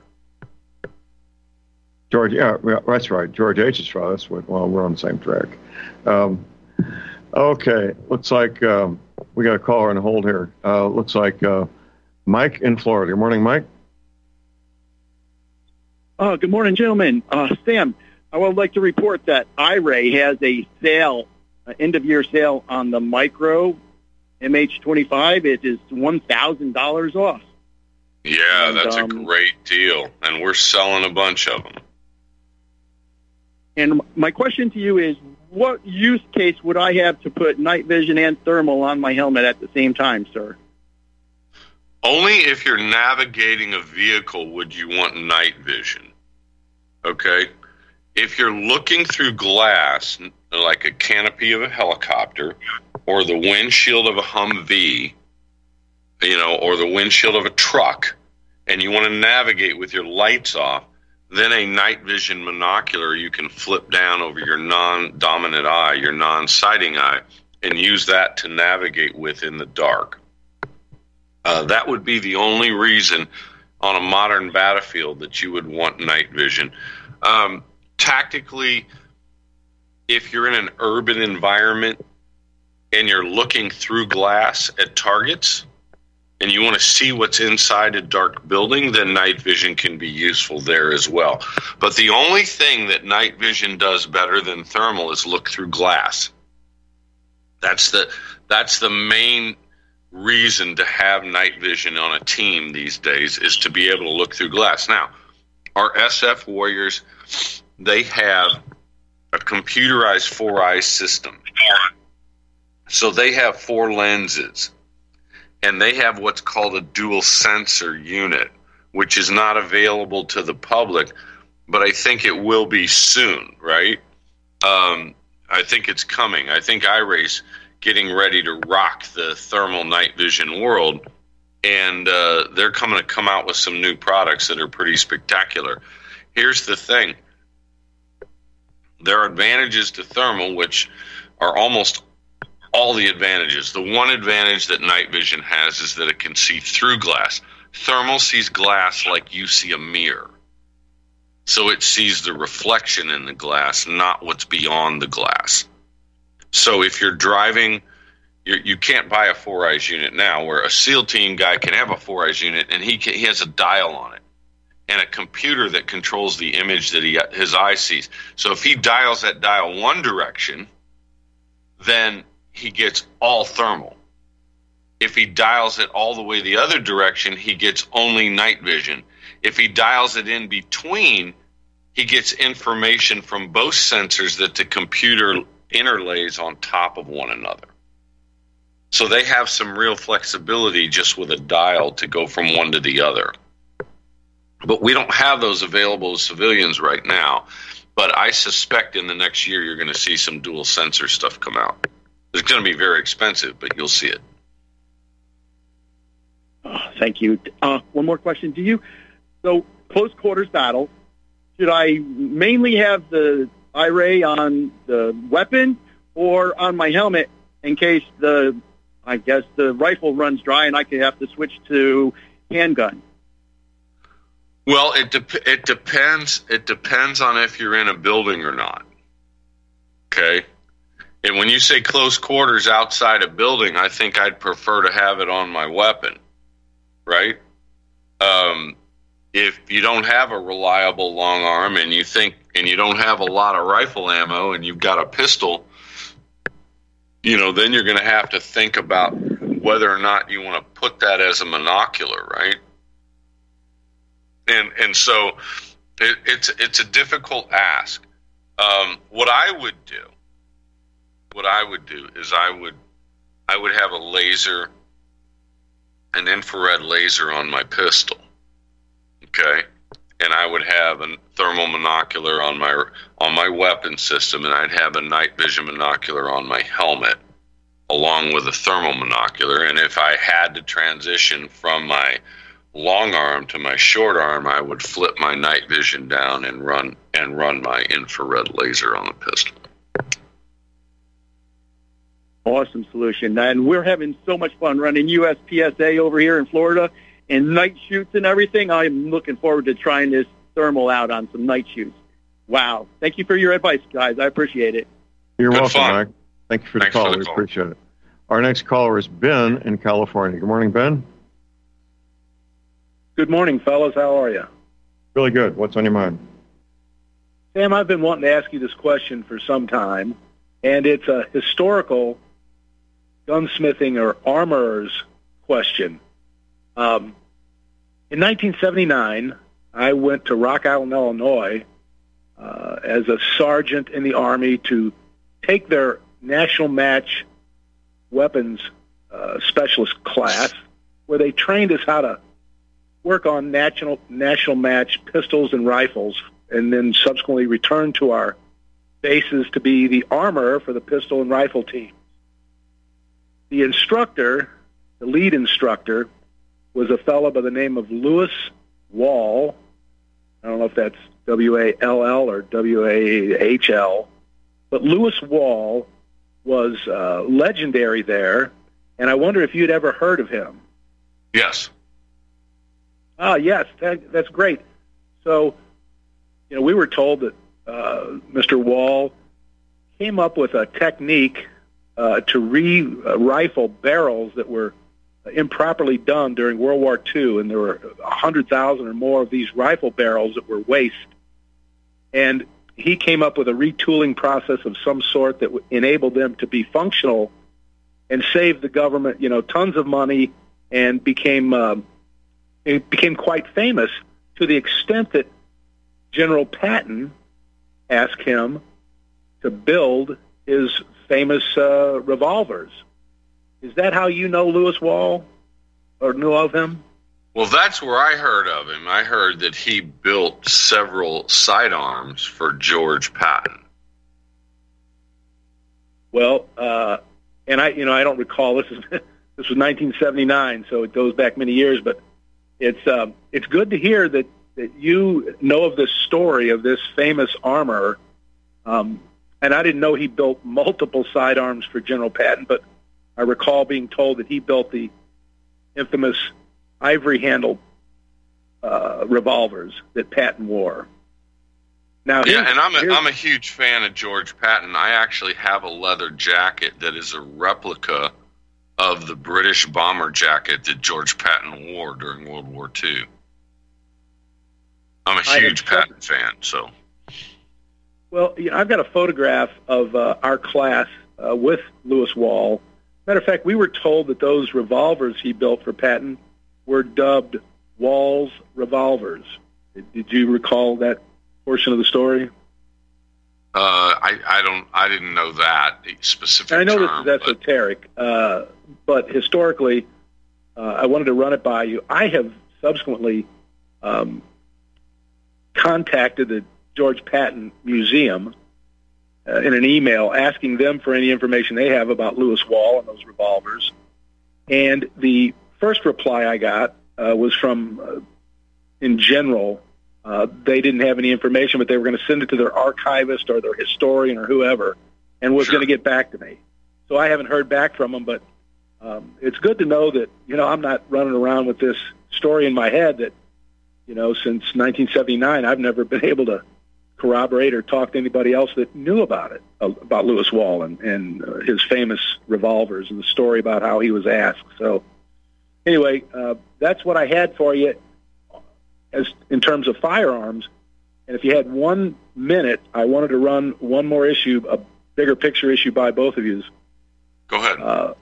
George, yeah, that's right. George H.'s father. That's what. Well, we're on the same track. Um, okay, looks like um, we got a caller on hold here. Uh, looks like uh, Mike in Florida. Good morning, Mike. Uh, good morning, gentlemen. Uh, Sam, I would like to report that I R A has a sale uh, end-of-year sale on the Micro M H twenty-five. It is one thousand dollars off. Yeah, and, that's um, a great deal, and we're selling a bunch of them. And my question to you is, what use case would I have to put night vision and thermal on my helmet at the same time, sir? Only if you're navigating a vehicle would you want night vision. Okay? If you're looking through glass, like a canopy of a helicopter, or the windshield of a Humvee, you know, or the windshield of a truck, and you want to navigate with your lights off, then a night vision monocular you can flip down over your non-dominant eye, your non-sighting eye, and use that to navigate with in the dark. Uh, that would be the only reason on a modern battlefield that you would want night vision. Um, tactically, if you're in an urban environment and you're looking through glass at targets and you want to see what's inside a dark building, then night vision can be useful there as well. But the only thing that night vision does better than thermal is look through glass. That's the that's the main reason to have night vision on a team these days, is to be able to look through glass. Now, our S F Warriors, they have a computerized four-eye system. So they have four lenses, and they have what's called a dual sensor unit, which is not available to the public, but I think it will be soon, right? Um, I think it's coming. I think iRace getting ready to rock the thermal night vision world, and uh, they're coming to come out with some new products that are pretty spectacular. Here's the thing. There are advantages to thermal, which are almost all the advantages. The one advantage that night vision has is that it can see through glass. Thermal sees glass like you see a mirror. So it sees the reflection in the glass, not what's beyond the glass. So if you're driving, you're, you can't buy a four eyes unit now, where a SEAL team guy can have a four eyes unit and he can, he has a dial on it and a computer that controls the image that he his eye sees. So if he dials that dial one direction, then he gets all thermal. If he dials it all the way the other direction, he gets only night vision. If he dials it in between, he gets information from both sensors that the computer interlays on top of one another. So they have some real flexibility just with a dial to go from one to the other. But we don't have those available to civilians right now. But I suspect in the next year you're going to see some dual sensor stuff come out. It's going to be very expensive, but you'll see it. Oh, thank you. Uh, one more question. Do you, so close quarters battle, should I mainly have the iRay on the weapon or on my helmet in case the, I guess, the rifle runs dry and I could have to switch to handgun? Well, it de- it depends. It depends on if you're in a building or not. Okay? And when you say close quarters outside a building, I think I'd prefer to have it on my weapon, right? Um, if you don't have a reliable long arm and you think, and you don't have a lot of rifle ammo and you've got a pistol, you know, then you're going to have to think about whether or not you want to put that as a monocular, right? And and so it, it's it's a difficult ask. Um, what I would do, what I would do is I would I would have a laser, an infrared laser on my pistol, okay, and I would have a thermal monocular on my on my weapon system, and I'd have a night vision monocular on my helmet, along with a thermal monocular. And if I had to transition from my long arm to my short arm, I would flip my night vision down and run and run my infrared laser on the pistol. Awesome solution. And we're having so much fun running U S P S A over here in Florida and night shoots and everything. I'm looking forward to trying this thermal out on some night shoots. Wow. Thank you for your advice, guys. I appreciate it. You're Good welcome, fun. Mike. Thank you for the Thanks call. for the we call. appreciate it. Our next caller is Ben in California. Good morning, Ben. Good morning, fellas. How are you? Really good. What's on your mind? Sam, I've been wanting to ask you this question for some time. and it's a historical gunsmithing or armorer's question. Um, in nineteen seventy-nine, I went to Rock Island, Illinois, uh, as a sergeant in the Army to take their national match weapons uh, specialist class, where they trained us how to work on national national match pistols and rifles, and then subsequently returned to our bases to be the armorer for the pistol and rifle team. The instructor, the lead instructor, was a fellow by the name of Lewis Wall. I don't know if that's W A L L or W A H L, but Lewis Wall was uh, legendary there, and I wonder if you'd ever heard of him. Yes. Ah, yes, that, that's great. So, you know, we were told that uh, Mister Wall came up with a technique uh, to re-rifle barrels that were improperly done during World War Two, and there were one hundred thousand or more of these rifle barrels that were waste. And he came up with a retooling process of some sort that would enable them to be functional and save the government, you know, tons of money, and became um, it became quite famous to the extent that General Patton asked him to build his famous uh, revolvers. Is that how you know Lewis Wall or knew of him? Well, that's where I heard of him. I heard that he built several sidearms for George Patton. Well, uh, and I, you know, I don't recall. This is this was nineteen seventy-nine, so it goes back many years. But it's um, it's good to hear that, that you know of this story of this famous armorer. Um, and I didn't know he built multiple sidearms for General Patton, but I recall being told that he built the infamous ivory-handled uh, revolvers that Patton wore. Now, yeah, and I'm a, I'm a huge fan of George Patton. I actually have a leather jacket that is a replica of the British bomber jacket that George Patton wore during World War Two. I'm a huge Patton fan, so. Well, you know, I've got a photograph of uh, our class uh, with Lewis Wall. Matter of fact, we were told that those revolvers he built for Patton were dubbed Wall's revolvers. Did, did you recall that portion of the story? Uh, I, I don't. I didn't know that specific. I know term, this is esoteric, but, uh, but historically, uh, I wanted to run it by you. I have subsequently um, contacted the George Patton Museum uh, in an email asking them for any information they have about Lewis Wall and those revolvers. And the first reply I got uh, was from, uh, in general, uh, they didn't have any information, but they were going to send it to their archivist or their historian or whoever, and was sure. going to get back to me. So I haven't heard back from them, but um, it's good to know that, you know, I'm not running around with this story in my head that, you know, since nineteen seventy-nine, I've never been able to corroborate or talk to anybody else that knew about it, about Lewis Wall and, and uh, his famous revolvers and the story about how he was asked. So anyway, uh, that's what I had for you as in terms of firearms. And if you had one minute, I wanted to run one more issue, a bigger picture issue by both of you. Go ahead. Uh,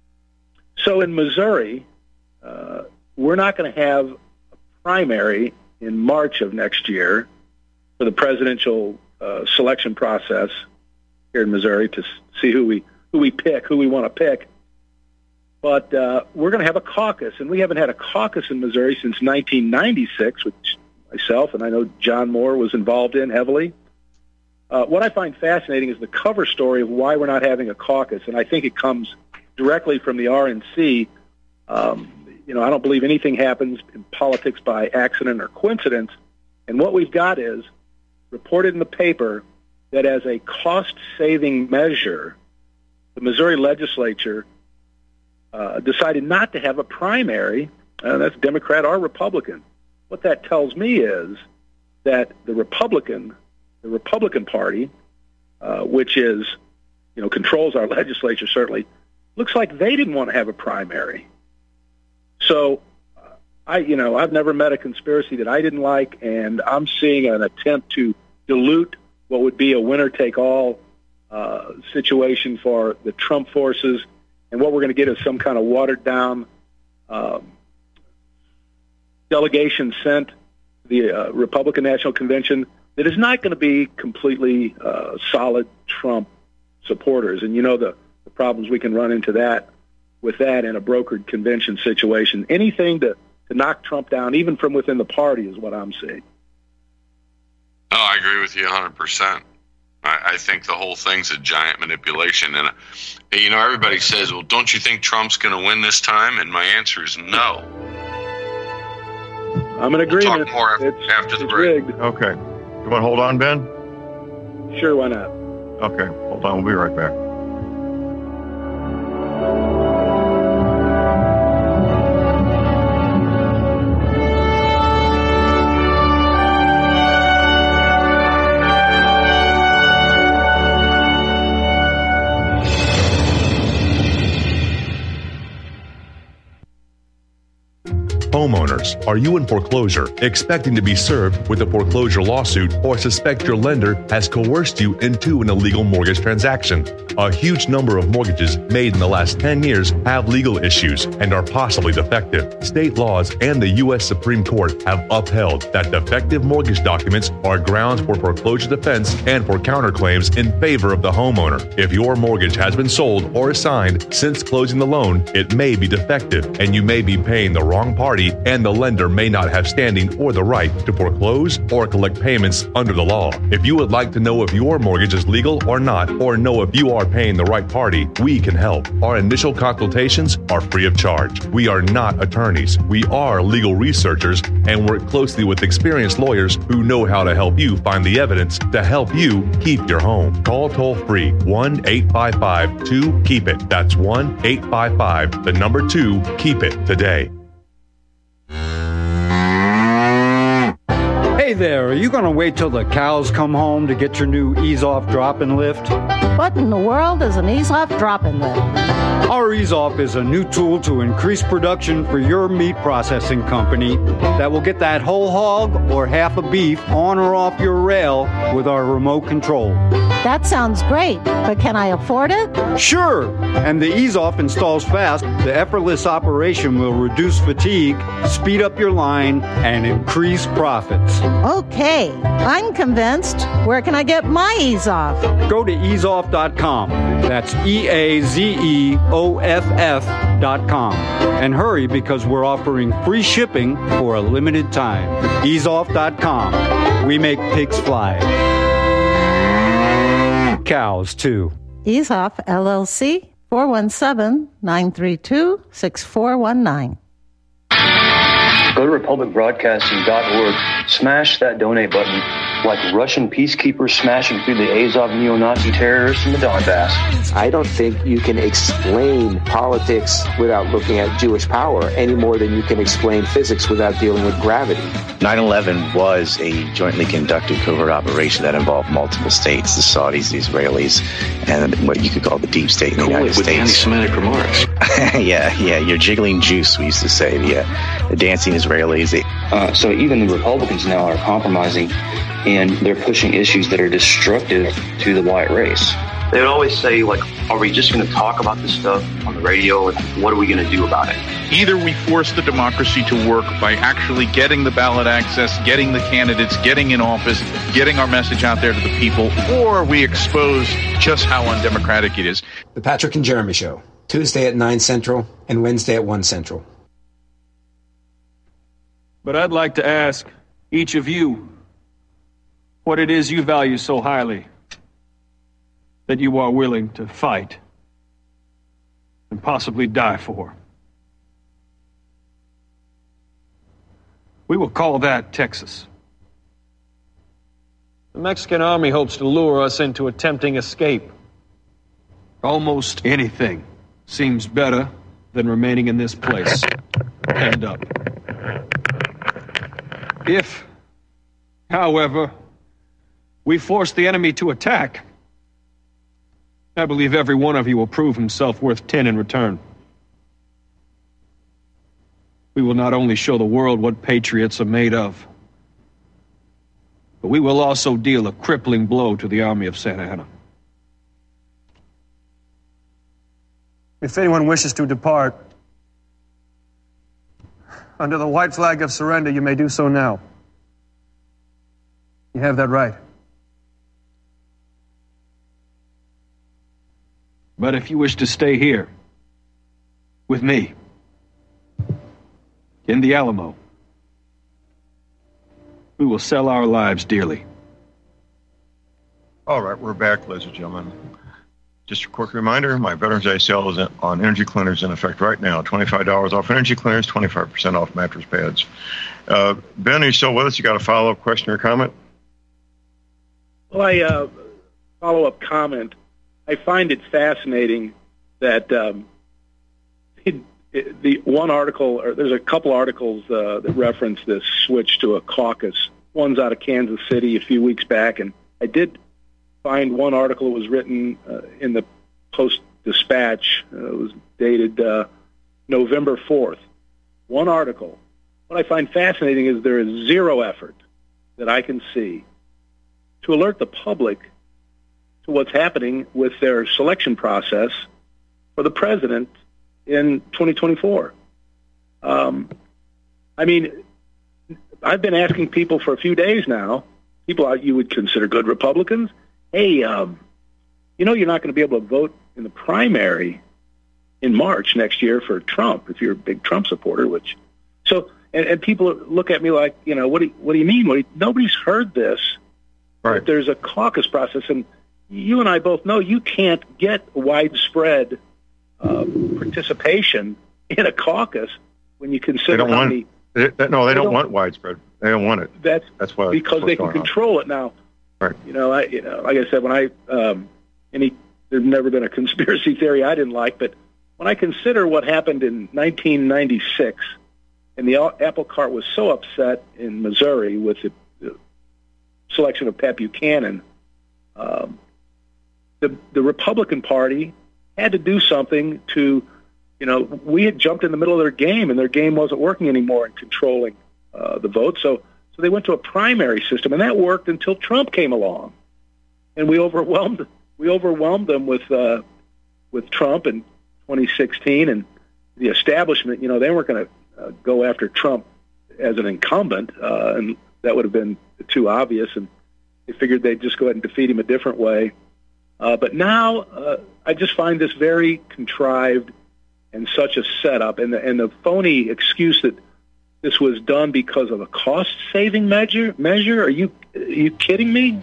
so in Missouri, uh, we're not going to have a primary in March of next year for the presidential uh, selection process here in Missouri to see who we who we pick, who we want to pick. But uh, we're going to have a caucus, and we haven't had a caucus in Missouri since nineteen ninety-six, which myself and I know John Moore was involved in heavily. Uh, what I find fascinating is the cover story of why we're not having a caucus, and I think it comes directly from the R N C. Um, you know, I don't believe anything happens in politics by accident or coincidence, and what we've got is reported in the paper that as a cost-saving measure, the Missouri legislature uh, decided not to have a primary, uh, that's Democrat or Republican. What that tells me is that the Republican, the Republican Party, uh, which is, you know, controls our legislature certainly, looks like they didn't want to have a primary. So, uh, I, you know, I've never met a conspiracy that I didn't like, and I'm seeing an attempt to dilute what would be a winner-take-all uh, situation for the Trump forces, and what we're going to get is some kind of watered-down uh, delegation sent to the uh, Republican National Convention that is not going to be completely uh, solid Trump supporters. And you know the, the problems we can run into that with that in a brokered convention situation. Anything to, to knock Trump down, even from within the party, is what I'm saying. Oh, I agree with you one hundred percent. I, I think the whole thing's a giant manipulation. And, uh, you know, everybody says, well, don't you think Trump's going to win this time? And my answer is no. I'm in agreement. We'll talk more after, it's, after the it's break. Rigged. Okay. You want to hold on, Ben? Sure, why not? Okay, hold on. We'll be right back. Homeowners, are you in foreclosure, expecting to be served with a foreclosure lawsuit, or suspect your lender has coerced you into an illegal mortgage transaction? A huge number of mortgages made in the last ten years have legal issues and are possibly defective. State laws and the U S Supreme Court have upheld that defective mortgage documents are grounds for foreclosure defense and for counterclaims in favor of the homeowner. If your mortgage has been sold or assigned since closing the loan, it may be defective and you may be paying the wrong party, and the lender may not have standing or the right to foreclose or collect payments under the law. If you would like to know if your mortgage is legal or not, or know if you are paying the right party, we can help. Our initial consultations are free of charge. We are not attorneys. We are legal researchers and work closely with experienced lawyers who know how to help you find the evidence to help you keep your home. Call toll free one eight five five two keep it. That's one eight five five, the number two, keep it today. Hey there, are you going to wait till the cows come home to get your new Ease-Off drop-in lift? What in the world is an Ease-Off drop-in lift? Our Ease-Off is a new tool to increase production for your meat processing company that will get that whole hog or half a beef on or off your rail with our remote control. That sounds great, but can I afford it? Sure! And the Ease-Off installs fast. The effortless operation will reduce fatigue, speed up your line, and increase profits. Okay, I'm convinced. Where can I get my Ease-Off? Go to ease off dot com. That's E A Z E O F F dot com. And hurry, because we're offering free shipping for a limited time. ease off dot com. We make pigs fly. Cows, too. Ease-Off, L L C, four one seven, nine three two, six four one nine. Go to republic broadcasting dot org, smash that donate button like Russian peacekeepers smashing through the Azov neo-Nazi terrorists in the Donbass. I don't think you can explain politics without looking at Jewish power any more than you can explain physics without dealing with gravity. nine eleven was a jointly conducted covert operation that involved multiple states, the Saudis, the Israelis, and what you could call the deep state in the cool, United with States. Anti-Semitic remarks. yeah, yeah, you're jiggling juice, we used to say, the, uh, the dancing Israelis. They... Uh, so even the Republicans now are compromising, and they're pushing issues that are destructive to the white race. They would always say, like, are we just going to talk about this stuff on the radio, and what are we going to do about it? Either we force the democracy to work by actually getting the ballot access, getting the candidates, getting in office, getting our message out there to the people, or we expose just how undemocratic it is. The Patrick and Jeremy Show, Tuesday at nine Central and Wednesday at one Central. But I'd like to ask each of you what it is you value so highly that you are willing to fight and possibly die for. We will call that Texas. The Mexican army hopes to lure us into a tempting escape. Almost anything seems better than remaining in this place, penned up. If, however, we force the enemy to attack, I believe every one of you will prove himself worth ten in return. We will not only show the world what patriots are made of, but we will also deal a crippling blow to the army of Santa Anna. If anyone wishes to depart, under the white flag of surrender, you may do so now. You have that right. But if you wish to stay here, with me, in the Alamo, we will sell our lives dearly. All right, we're back, ladies and gentlemen. Just a quick reminder, my Veterans Day sale is on energy cleaners in effect right now. twenty-five dollars off energy cleaners, twenty-five percent off mattress pads. Uh, Ben, are you still with us? You got a follow-up question or comment? Well, I uh, follow-up comment. I find it fascinating that um, it, it, the one article, or there's a couple articles uh, that reference this switch to a caucus. One's out of Kansas City a few weeks back, and I did find one article that was written uh, in the Post-Dispatch. Uh, it was dated uh, November fourth. One article. What I find fascinating is there is zero effort that I can see to alert the public to what's happening with their selection process for the president in twenty twenty-four. Um, I mean, I've been asking people for a few days now, people you would consider good Republicans, hey, um, you know you're not going to be able to vote in the primary in March next year for Trump if you're a big Trump supporter, which, so, and, and people look at me like, you know, what do you, what do you mean? What do you, nobody's heard this. Right. There's a caucus process, and you and I both know you can't get widespread uh, participation in a caucus when you consider they don't how want, many... They, they, no, they, they don't, don't want widespread. They don't want it. That's, that's why, because that's they can control on. it now. Right. You know, I, you know, like I said, when I, um, any, there's never been a conspiracy theory I didn't like, but when I consider what happened in nineteen ninety-six, and the apple cart was so upset in Missouri with the, the selection of Pat Buchanan, um, the the Republican Party had to do something to, you know, we had jumped in the middle of their game, and their game wasn't working anymore in controlling uh, the vote. So, so they went to a primary system, and that worked until Trump came along, and we overwhelmed we overwhelmed them with uh, with Trump in twenty sixteen, and the establishment. You know, they weren't going to uh, go after Trump as an incumbent, uh, and that would have been too obvious, and they figured they'd just go ahead and defeat him a different way. Uh, but now uh, I just find this very contrived and such a setup, and the, and the phony excuse that this was done because of a cost-saving measure. Measure? Are you are you kidding me?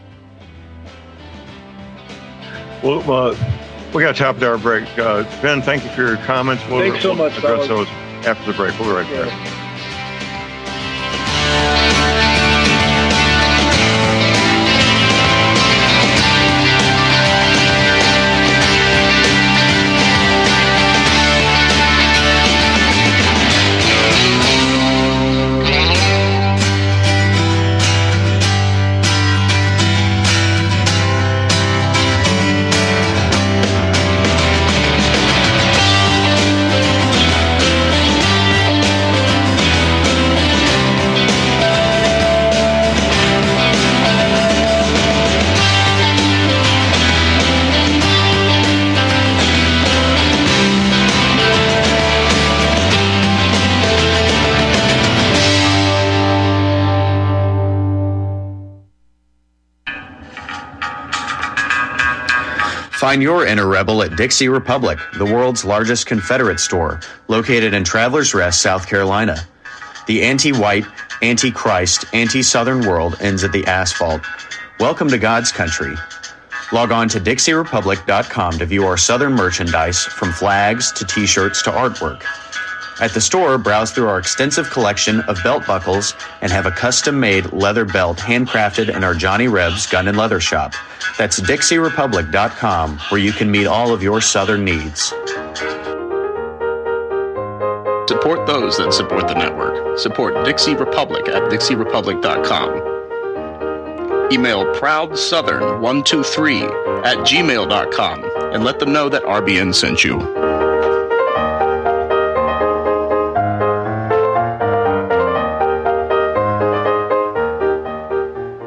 Well, uh, we got to top our break. Uh, Ben, thank you for your comments. We'll, Thanks so we'll much, address fellas. those after the break. We'll be right back. Yeah. Find your inner rebel at Dixie Republic, the world's largest Confederate store, located in Travelers Rest, South Carolina. The anti-white, anti-Christ, anti-Southern world ends at the asphalt. Welcome to God's country. Log on to Dixie Republic dot com to view our Southern merchandise, from flags to t-shirts to artwork. At the store, browse through our extensive collection of belt buckles and have a custom-made leather belt handcrafted in our Johnny Rebs Gun and Leather Shop. That's Dixie Republic dot com, where you can meet all of your Southern needs. Support those that support the network. Support Dixie Republic at Dixie Republic dot com. Email proud southern one two three at gmail dot com and let them know that R B N sent you.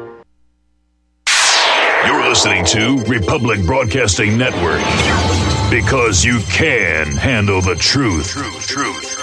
Listening to Republic Broadcasting Network. Because you can handle the truth. Truth, truth.